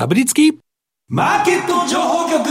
かぶりつきマーケット情報局。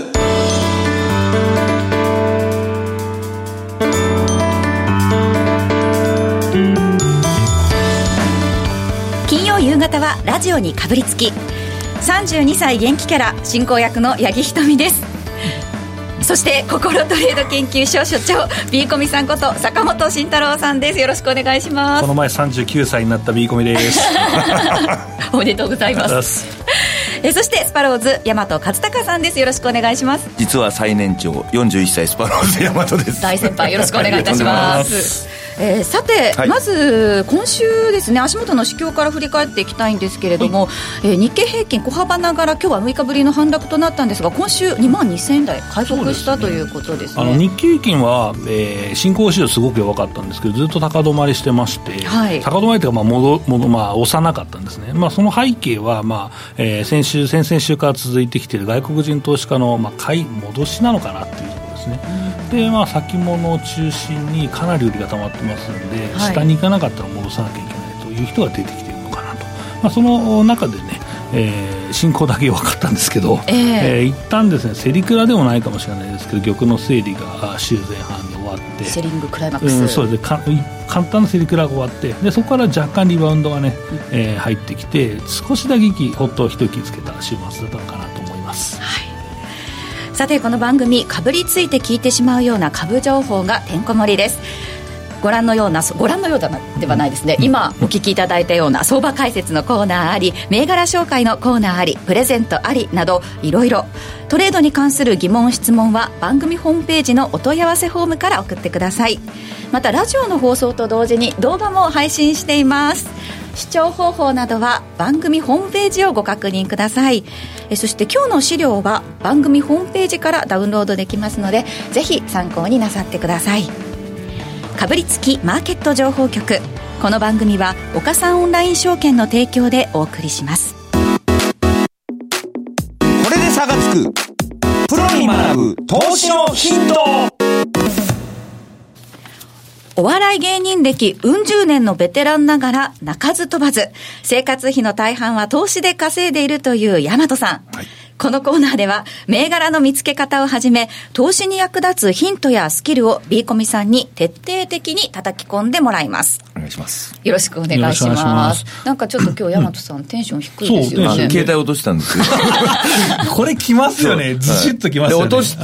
金曜夕方はラジオにかぶりつき、32歳元気キャラ進行役の八木ひとみです。そして心トレード研究所所長 B コミさんこと坂本慎太郎さんです。よろしくお願いします。 この前39歳になった B コミですおめでとうございますそしてスパローズ大和勝孝さんです。よろしくお願いします。 実は最年長41歳スパローズ大和です。 大先輩よろしくお願いいたしますさて、 はい、 まず今週ですね、足元の市況から振り返っていきたいんですけれども、日経平均小幅ながら今日は6日ぶりの反落となったんですが、今週2万2000円台回復したということですね。 日経平均は、新興市場すごく弱かったんですけど、ずっと高止まりしてまして、はい、高止まりというか、押さなかったんですね。その背景は、先々週から続いてきている外国人投資家の、買い戻しなのかなっていうところですね。で先物を中心にかなり売りが溜まってますので、はい、下に行かなかったら戻さなきゃいけないという人が出てきているのかなと、その中でね、進行だけ弱かったんですけど、一旦ですね、セリクラでもないかもしれないですけど、玉の整理が週前半で終わって、 セリングクライマックス、 そうですね、簡単なセリクラが終わって、でそこから若干リバウンドがね、入ってきて、少しだけほっと一息つけた週末だったのかなと思います。 はい。さてこの番組、かぶりついて聞いてしまうような株情報がてんこ盛りです。ご覧のようではないですね、今お聞きいただいたような相場解説のコーナーあり、銘柄紹介のコーナーあり、プレゼントありなど、いろいろトレードに関する疑問質問は番組ホームページのお問い合わせフォームから送ってください。またラジオの放送と同時に動画も配信しています。視聴方法などは番組ホームページをご確認ください。そして今日の資料は番組ホームページからダウンロードできますので、ぜひ参考になさってください。かぶりつきマーケット情報局、この番組は岡三オンライン証券の提供でお送りします。 これで差がつくプロに学ぶ投資のヒント。 お笑い芸人歴うん十年のベテランながら鳴かず飛ばず、生活費の大半は投資で稼いでいるという大和さん、はい、このコーナーでは銘柄の見つけ方をはじめ、投資に役立つヒントやスキルを B コミさんに徹底的に叩き込んでもらいます。 お願いします。 よろしくお願いします。なんかちょっと今日大和さんテンション低いですよね。 携帯落としたんですよこれ来ますよね、ずしっと来ますよね。 で落として、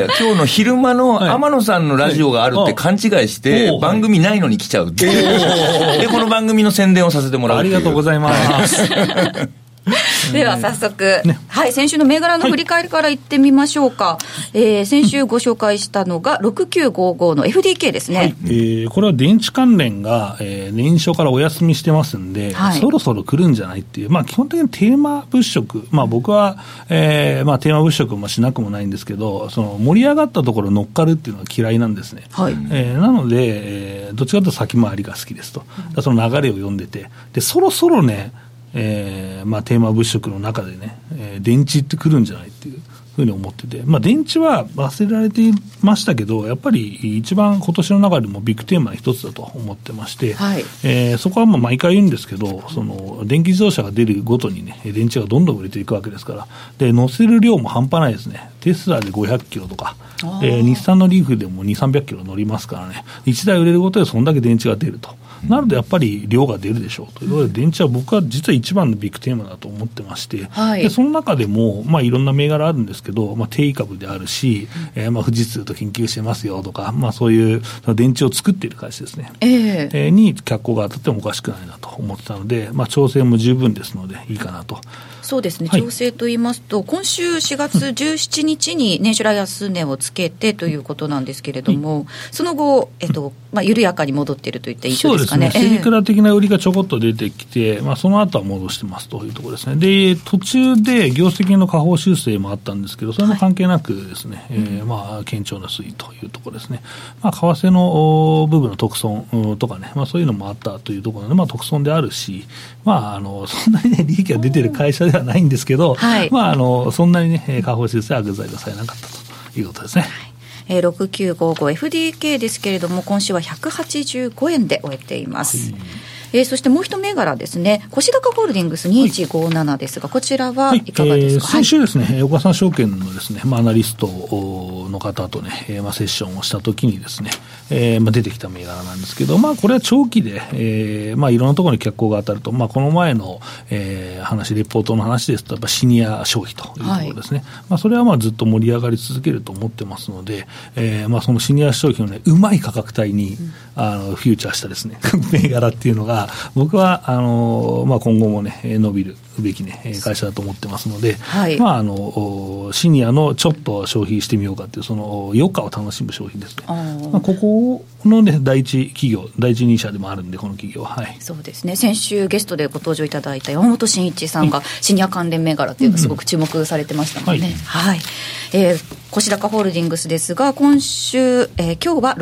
今日の昼間の天野さんのラジオがあるって勘違いして、番組ないのに来ちゃうってでこの番組の宣伝をさせてもらうっていう。 ありがとうございますでは早速、はい、先週の銘柄の振り返りからいってみましょうか。先週ご紹介したのが6955の FDK ですね。 はい、これは電池関連が、年初からお休みしてますんで、はい、そろそろ来るんじゃないっていう、基本的にテーマ物色、僕は、テーマ物色もしなくもないんですけど、その盛り上がったところ乗っかるっていうのは嫌いなんですね。はい、なので、どっちかというと先回りが好きですと。その流れを読んでて、でそろそろね、テーマ物色の中でね、電池ってくるんじゃないっていうふうに思ってて、電池は忘れられていましたけど、やっぱり一番今年の中でもビッグテーマの一つだと思ってまして、はい、そこは毎回言うんですけど、その電気自動車が出るごとにね、電池がどんどん売れていくわけですから、で乗せる量も半端ないですね。テスラで500キロとか、日産のリーフでも2、300キロ乗りますからね、1台売れるごとでそんだけ電池が出ると。なのでやっぱり量が出るでしょうということで、電池は僕は実は一番のビッグテーマだと思ってまして、はい、でその中でも、いろんな銘柄あるんですけど、定位株であるし、富士通と研究してますよとか、そういう電池を作っている会社ですね、に脚光が当たってもおかしくないなと思ってたので、調整も十分ですのでいいかなと。 そうですね、調整と言いますと、今週4月17日に年初来安値をつけてということなんですけれども、その後、緩やかに戻っているといった印象ですかね。 そうですね、セリクラ的な売りがちょこっと出てきて、その後は戻してますというところですね。で途中で業績の下方修正もあったんですけど、それも関係なくですね、堅調な推移というところですね。為替の部分の特損とかね、そういうのもあったというところで、特損であるし、そんなにね利益が出てる会社ではないんですけど、はい、そんなにね下方修正は具材がされなかったということですね。 6955FDK ですけれども、今週は185円で終えています。 そしてもう一銘柄ですね、越高ホールディングス2157ですが、こちらはいかがですか。 先週ですね、岡三証券のですね、アナリストの方とね、セッションをしたときにですね、出てきた銘柄なんですけど、これは長期で、いろんなところに脚光が当たると、この前の、話、レポートの話ですと、やっぱシニア消費というところですね。それはずっと盛り上がり続けると思ってますので、そのシニア消費のね、うまい価格帯に、フューチャーしたですね、銘柄っていうのが、僕は、今後もね、伸びるべきね、会社だと思ってますので、はい、シニアのちょっと消費してみようかっていう、その余暇を楽しむ消費ですね。ここのね、第一企業、第一人者でもあるんで、この企業は。はい。 そうですね。先週ゲストでご登場いただいた山本真一さんが、シニア関連銘柄っていうのすごく注目されてましたもんね。はい。越高ホールディングスですが、今週、今日は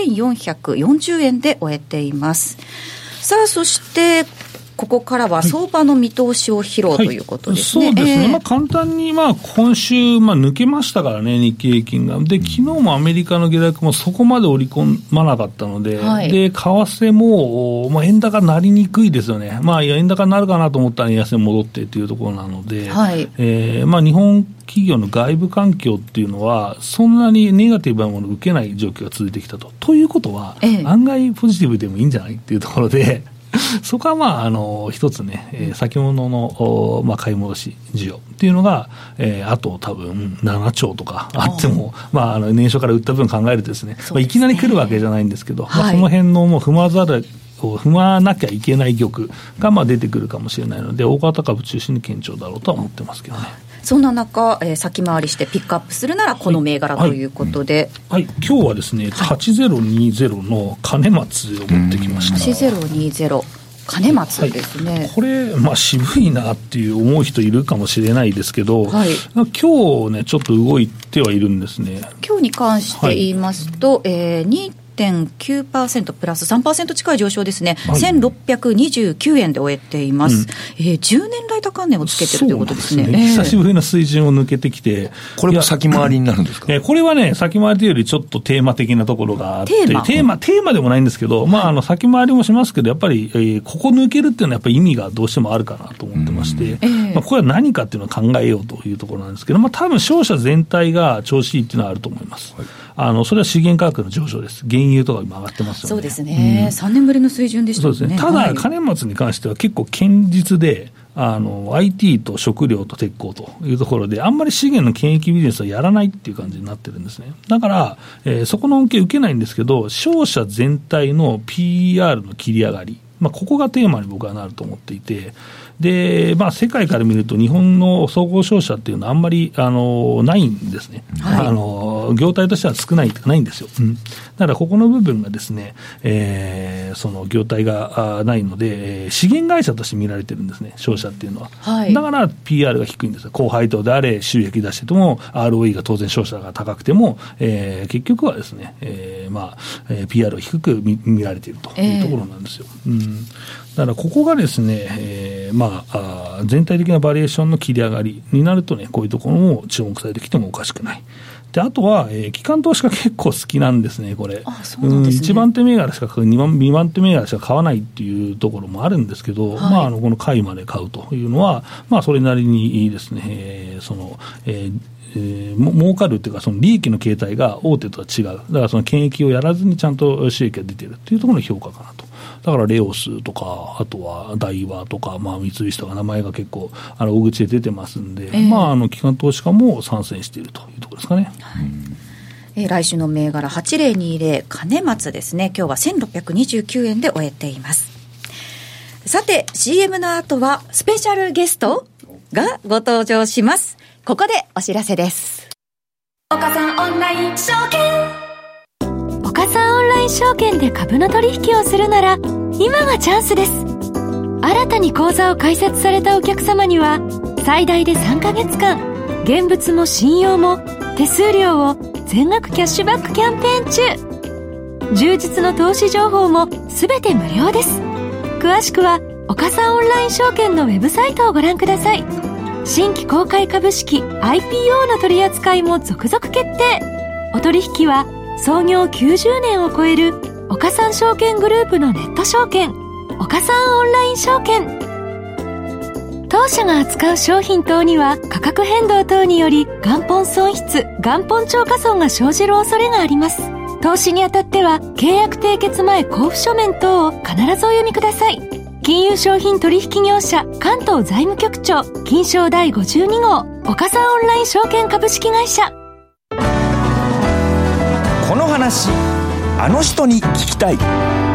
6440円で終えています。さあ、そしてここからは相場の見通しを披露ということですね。 そうですね。簡単に今週抜けましたからね、日経平均が。で、昨日もアメリカの下落もそこまで織り込まなかったので、はい、で、為替も、円高になりにくいですよね。円高になるかなと思ったら円安に戻ってというところなので、はい、日本企業の外部環境っていうのはそんなにネガティブなものを受けない状況が続いてきたと。ということは、案外ポジティブでもいいんじゃないっていうところで、そこは一つね、先物の、買い戻し需要っていうのが、あと多分7兆とかあっても、年初から売った分考えるとですね、いきなり来るわけじゃないんですけど、その辺のもう踏まなきゃいけない玉が出てくるかもしれないので、大型株中心に堅調だろうとは思ってますけどね。 そんな中、先回りしてピックアップするならこの銘柄ということで、 はい今日はですね、8020の金松を持ってきました。 8020金松ですね。 これ、渋いなっていう思う人いるかもしれないですけど、今日ねちょっと動いてはいるんですね。 今日に関して言いますと、2.9% プラス 3% 近い上昇ですね、1629円で終えています、10年来高値をつけてるということですね。 久しぶりの水準を抜けてきて、 これも先回りになるんですか。 これはね、先回りというよりちょっとテーマ的なところがあって、テーマでもないんですけど、先回りもしますけど、やっぱり、ここ抜けるっていうのはやっぱり意味がどうしてもあるかなと思ってまして、これは何かっていうのを考えようというところなんですけど、多分商社全体が調子いいっていうのはあると思います。それは資源価格の上昇です。原油とか今上がってますよね。 そうですね、3年ぶりの水準でしたね。 そうですね。ただ、金松に関しては結構堅実で、IT と食料と鉄鋼というところで、あんまり資源の権益ビジネスはやらないっていう感じになってるんですね。だから、そこの恩恵受けないんですけど、商社全体の PER の切り上がり、ここがテーマに僕はなると思っていて、で、世界から見ると日本の総合商社っていうのはあんまりないんですね、業態としては少ないんですよ、だからここの部分がですね、その業態がないので、資源会社として見られてるんですね、商社っていうのは、だから PR が低いんですよ。高配当であれ収益出してても ROE が当然商社が高くても、結局はですね、PR が低く 見られているというところなんですよ、だからここがですね、全体的なバリエーションの切り上がりになるとね、こういうところも注目されてきてもおかしくない。で、あとは、機関投資家結構好きなんですね、これ。 そうなんですね。 1番手銘柄しか買う、2番手銘柄しか買わないっていうところもあるんですけど、この買いまで買うというのは、それなりにいいですね、儲かるっていうか、その利益の形態が大手とは違う。だからその権益をやらずにちゃんと収益が出ているっていうところの評価かなと。だからレオスとか、あとはダイワとか、三菱とか名前が結構大口で出てますんで、機関投資家も参戦しているというところですかね。 来週の銘柄8020金松ですね。今日は1629円で終えています。さて CM の後はスペシャルゲストがご登場します。ここでお知らせです。 岡さんオンライン証券、岡さんオンライン証券で株の取引をするなら今がチャンスです。新たに口座を開設されたお客様には最大で3ヶ月間現物も信用も手数料を全額キャッシュバックキャンペーン中。充実の投資情報も全て無料です。詳しくは岡さんオンライン証券のウェブサイトをご覧ください。新規公開株式 IPO の取り扱いも続々決定。お取引は創業90年を超える岡三証券グループのネット証券岡三オンライン証券。当社が扱う商品等には価格変動等により元本損失、元本超過損が生じる恐れがあります。投資にあたっては契約締結前交付書面等を必ずお読みください。金融商品取引業者関東財務局長金商第52号岡三オンライン証券株式会社。 この話あの人に聞きたい。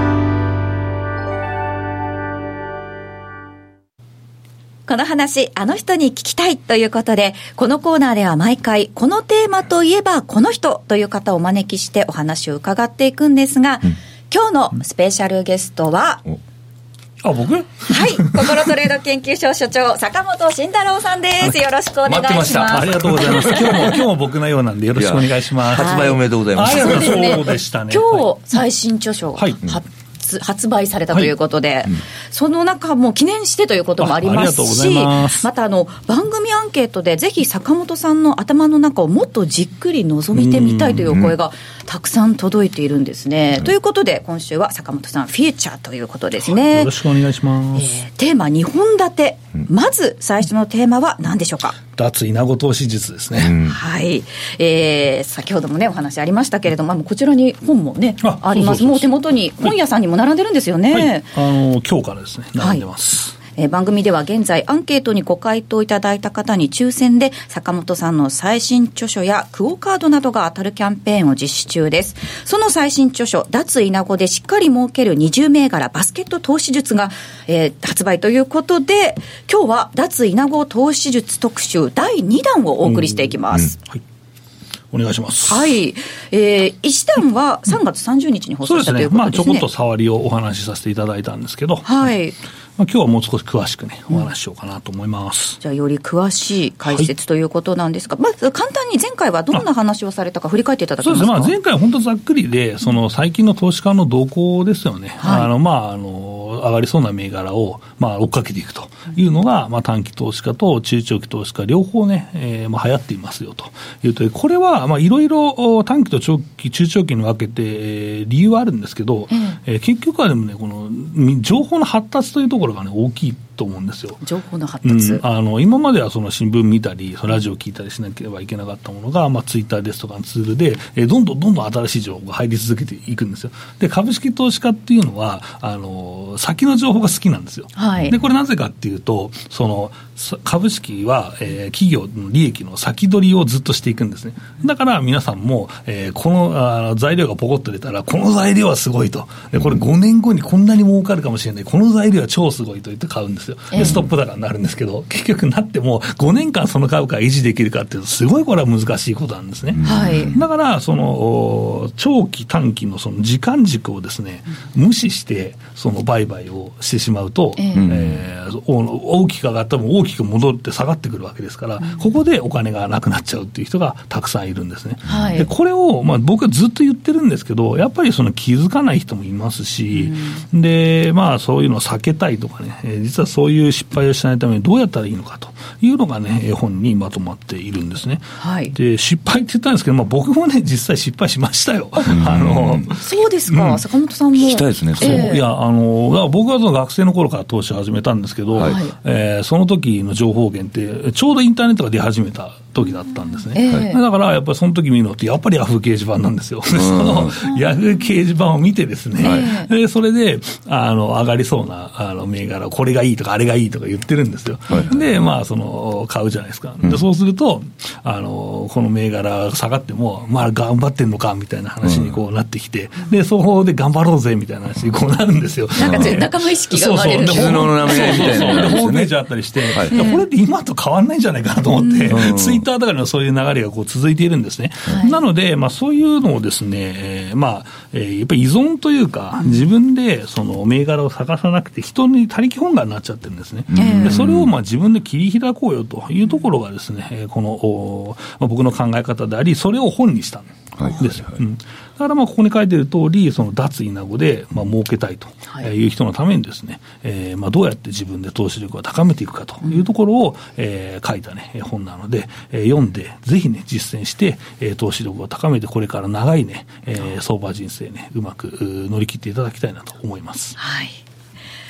この話あの人に聞きたいということで、このコーナーでは毎回このテーマといえばこの人という方をお招きしてお話を伺っていくんですが、今日のスペシャルゲストは、 僕？ はい、心トレード研究所所長坂本慎太郎さんです。よろしくお願いします。 待ってました。 ありがとうございます。今日も僕のようなんでよろしくお願いします。 発売おめでとうございます。 そうですね。 そうでしたね。 今日最新著書、発売されたということで、その中も記念してということもありますし、また番組アンケートでぜひ坂本さんの頭の中をもっとじっくり覗いてみたいというお声がたくさん届いているんですね。ということで今週は坂本さんフィーチャーということですね。 よろしくお願いします。 テーマ2本立て、まず最初のテーマは何でしょうか？ 脱イナゴ投資術ですね。 はい、先ほどもねお話ありましたけれども、こちらに本もね あります。もう手元に本屋さんにも並んでるんですよね。 今日からですね並んでます。 番組では現在アンケートにご回答いただいた方に抽選で坂本さんの最新著書やクオカードなどが当たるキャンペーンを実施中です。その最新著書脱イナゴでしっかり儲ける20銘柄バスケット投資術が、発売ということで、今日は脱イナゴ投資術特集第2弾をお送りしていきます。 はい、お願いします。 はい、一弾は3月30日に放送したということですね。 ちょこっと触りをお話しさせていただいたんですけど、はい、今日はもう少し詳しくねお話ししようかなと思います。 じゃあより詳しい解説ということなんですが、まず簡単に前回はどんな話をされたか振り返っていただけますか？ そうですね、前回は本当ざっくりでその最近の投資家の動向ですよね。上がりそうな銘柄を追っかけていくというのが、短期投資家と中長期投資家両方ね、流行っていますよというと、これはいろいろ短期と長期中長期に分けて、理由はあるんですけど、結局はでもねこの情報の発達というところがね大きいと思うんですよ。 情報の発達、 今まではその新聞見たりそのラジオ聞いたりしなければいけなかったものが、ツイッターですとかのツールで、どんどん新しい情報が入り続けていくんですよ。で株式投資家っていうのは先の情報が好きなんですよ。はい、でこれなぜかっていうとその株式は、企業の利益の先取りをずっとしていくんですね。だから皆さんも、この材料がポコッと出たらこの材料はすごいと、でこれ5年後にこんなに儲かるかもしれない、この材料は超すごいと言って買うんですよ。でストップ高になるんですけど、結局なっても5年間その株価が維持できるかっていうとすごいこれは難しいことなんですね。はい、だからその長期短期のその時間軸をですね無視してその売買をしてしまうと、大きく上がったも大きく戻って下がってくるわけですから、ここでお金がなくなっちゃうっていう人がたくさんいるんですね。はい、でこれを、僕はずっと言ってるんですけど、やっぱりその気づかない人もいますし、でそういうのを避けたいとかね、実はそういう失敗をしないためにどうやったらいいのかというのがね本にまとまっているんですね。はい、で失敗って言ったんですけど、僕もね実際失敗しましたよ。 そうですか、坂本さんも聞きたいですね。 いや僕はその学生の頃から投資を始めたんですけど、その時の情報源ってちょうどインターネットが出始めた時だったんですね。だからやっぱりその時見るのってやっぱりヤフー掲示板なんですよ。そのヤフー掲示板を見てですね、でそれで上がりそうな銘柄これがいいとかあれがいいとか言ってるんですよ。でその買うじゃないですか。でそうするとこの銘柄下がっても頑張ってんのかみたいな話にこうなってきて、でそこで頑張ろうぜみたいな話にこうなるんですよ。 なんか仲間意識が生まれる。 絆の名前みたいな、 でホームページあったりして、これって今と変わんないんじゃないかなと思って、ツイッターとかにはそういう流れがこう続いているんですね。なのでそういうのをですね、やっぱり依存というか自分でその銘柄を探さなくて人に他力本願になっちゃってるんですね。でそれを自分で切り開こうよというところがですね、この僕の考え方であり、それを本にしたんですよ。だからここに書いている通り、その脱イナゴで儲けたいという人のためにですね、どうやって自分で投資力を高めていくかというところを、書いたね本なので、読んでぜひね実践して、投資力を高めてこれから長いね、相場人生ねうまく乗り切っていただきたいなと思います。 はい、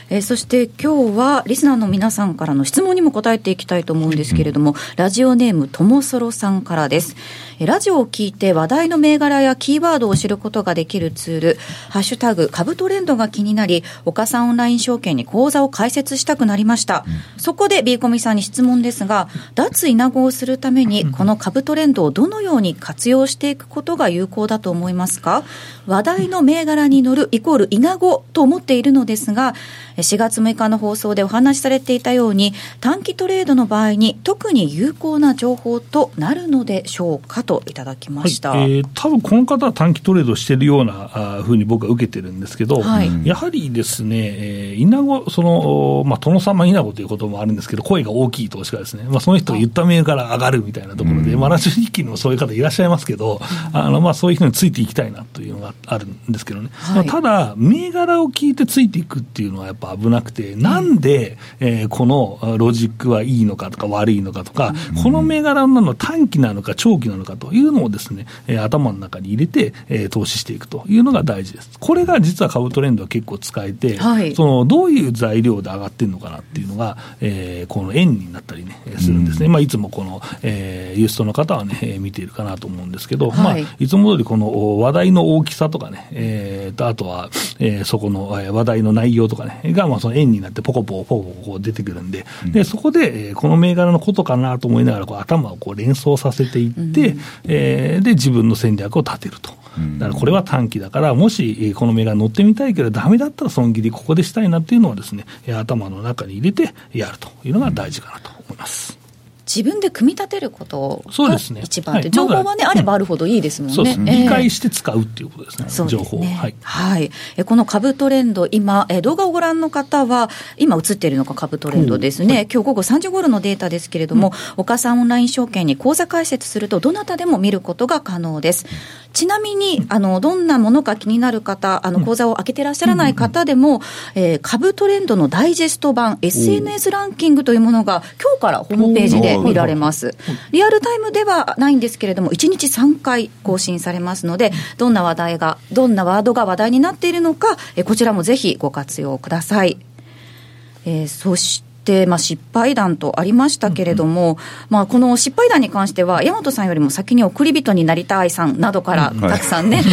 そして今日はリスナーの皆さんからの質問にも答えていきたいと思うんですけれども、ラジオネームともそろさんからです。ラジオを聞いて話題の銘柄やキーワードを知ることができるツール、ハッシュタグ株トレンドが気になり、岡さんオンライン証券に口座を開設したくなりました。そこで B コミさんに質問ですが、脱イナゴをするためにこの株トレンドをどのように活用していくことが有効だと思いますか？話題の銘柄に乗るイコールイナゴと思っているのですが、4月6日の放送でお話しされていたように短期トレードの場合に特に有効な情報となるのでしょうかといただきました。 多分この方は短期トレードしているようなふうに僕は受けてるんですけど、やはりですね、イナゴ、殿様イナゴということもあるんですけど、声が大きい投資家ですね、その人が言った銘柄上がるみたいなところで、ラジオ日記にもそういう方いらっしゃいますけど、そういう人についていきたいなというのがあるんですけどね、ただ銘柄を聞いてついていくっていうのはやっぱ危なくて、なんで、このロジックはいいのかとか悪いのかとか、この銘柄なの短期なのか長期なのかというのをですね、頭の中に入れて、投資していくというのが大事です。これが実は株トレンドは結構使えて、どういう材料で上がってるのかなっていうのが、この円になったりねするんですね。いつもこの、ユーストの方はね、見ているかなと思うんですけど、いつも通りこの話題の大きさとかね、あとは、そこの話題の内容とかねがその円になってポコポコ出てくるんで、そこでこの銘柄のことかなと思いながら頭を連想させていって、で自分の戦略を立てると。だからこれは短期だから、もしこの銘柄乗ってみたいけどダメだったら損切りここでしたいなっていうのをですね、頭の中に入れてやるというのが大事かなと思います。 自分で組み立てることが一番で、情報はね、あればあるほどいいですもんね。 そうですね、理解して使うっていうことですね、情報を。 この株トレンド、今、動画をご覧の方は、今映っているのが株トレンドですね。今日午後3時頃のデータですけれども、岡さんオンライン証券に口座開設すると、どなたでも見ることが可能です。ちなみに、どんなものか気になる方、口座を開けてらっしゃらない方でも、株トレンドのダイジェスト版、SNS ランキングというものが、今日からホームページで見られます。リアルタイムではないんですけれども、1日3回更新されますので、どんなワードが話題になっているのか、こちらもぜひご活用ください。そして失敗談とありましたけれども、この失敗談に関しては大和さんよりも先に送り人になりたいさんなどからたくさんね、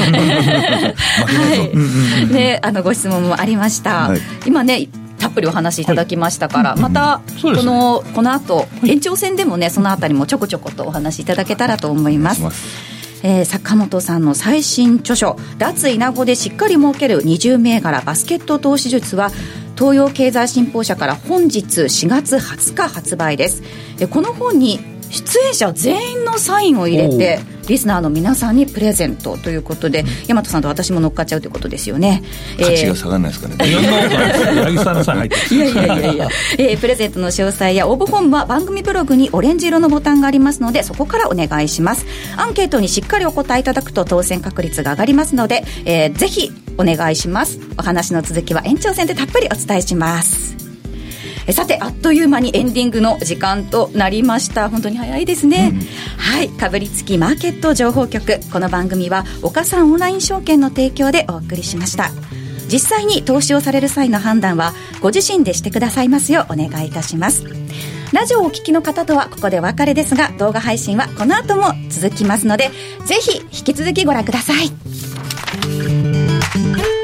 ご質問もありました。今ねたっぷりお話しいただきましたから、またこの後延長戦でもね、そのあたりもちょこちょことお話しいただけたらと思います。坂本さんの最新著書、脱イナゴでしっかり儲ける20銘柄バスケット投資術は、東洋経済新報社から本日4月20日発売です。この本に出演者全員のサインを入れてリスナーの皆さんにプレゼントということで、大和さんと私も乗っかっちゃうということですよね。 価値が下がらないですかね。 八木さんのサイン入ってるプレゼントの詳細や応募フォームは番組ブログにオレンジ色のボタンがありますので、そこからお願いします。アンケートにしっかりお答えいただくと当選確率が上がりますので、ぜひお願いします。お話の続きは延長戦でたっぷりお伝えします。さて、あっという間にエンディングの時間となりました。本当に早いですね。かぶりつきマーケット情報局、この番組は岡さんオンライン証券の提供でお送りしました。実際に投資をされる際の判断はご自身でしてくださいますようお願いいたします。ラジオをお聞きの方とはここでお別れですが、動画配信はこの後も続きますので、ぜひ引き続きご覧ください。